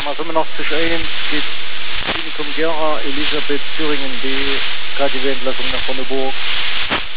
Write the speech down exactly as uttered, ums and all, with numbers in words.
Nummer fünfundachtzig eins geht Klinikum Gera, Elisabeth, Thüringen B, K T W-Entlassung nach Sonneburg.